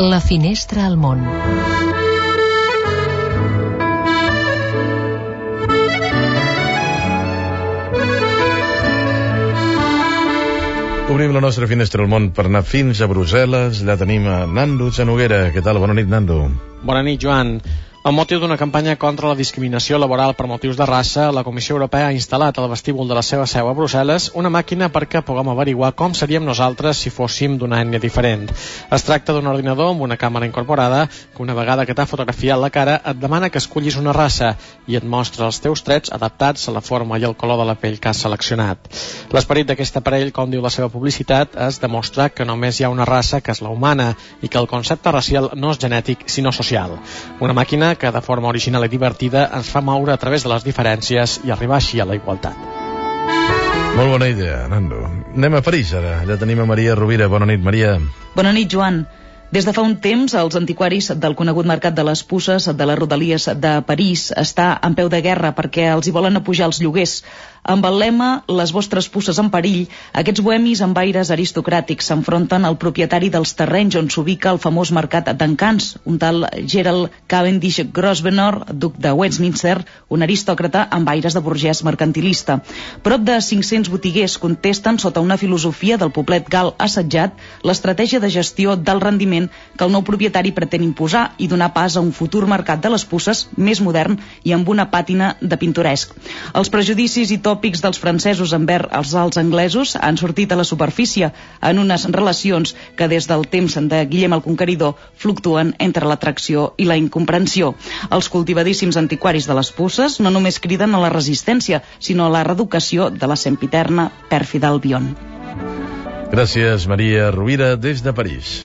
La finestra al món. Obrim la nostra finestra al món per anar fins a Brussel·les. Allà tenim a Nando Noguera. Què tal? Bona nit, Nando. Bona nit, Joan. Amb motiu d'una campanya contra la discriminació laboral per motius de raça, la Comissió Europea ha instal·lat al vestíbul de la seva seu a Brussel·les una màquina perquè puguem averiguar com seríem nosaltres si fóssim d'una ètnia diferent. Es tracta d'un ordinador amb una càmera incorporada que una vegada que t'ha fotografiat la cara et demana que escollis una raça i et mostra els teus trets adaptats a la forma i el color de la pell que has seleccionat. L'esperit d'aquest aparell, com diu la seva publicitat, és demostrar que només hi ha una raça, que és la humana, i que el concepte racial no és genètic sinó social. Una màquina que de forma original i divertida ens fa moure a través de les diferències i arribar així a la igualtat. Molt bona idea, Nando. Anem a París ara. Allà tenim a Maria Rovira. Bona nit, Maria. Bona nit, Joan. Des de fa un temps, els antiquaris del conegut mercat de les puces de les rodalies de París està en peu de guerra perquè els hi volen apujar els lloguers. Amb el lema «Les vostres puces en perill», aquests bohemis amb aires aristocràtics s'enfronten al propietari dels terrenys on s'ubica el famós mercat d'encants, un tal Gerald Cavendish Grosvenor, duc de Westminster, un aristòcrata amb aires de burgès mercantilista. Prop de 500 botiguers contesten sota una filosofia del poblet gal assetjat l'estratègia de gestió del rendiment que el nou propietari pretén imposar i donar pas a un futur mercat de les puces més modern i amb una pàtina de pintoresc. Els prejudicis i tòpics dels francesos envers els alts anglesos han sortit a la superfície en unes relacions que des del temps de Guillem el Conqueridor fluctuen entre l'atracció i la incomprensió. Els cultivadíssims antiquaris de les puces no només criden a la resistència, sinó a la reeducació de la sempiterna pèrfida Albion. Gràcies, Maria Rovira, des de París.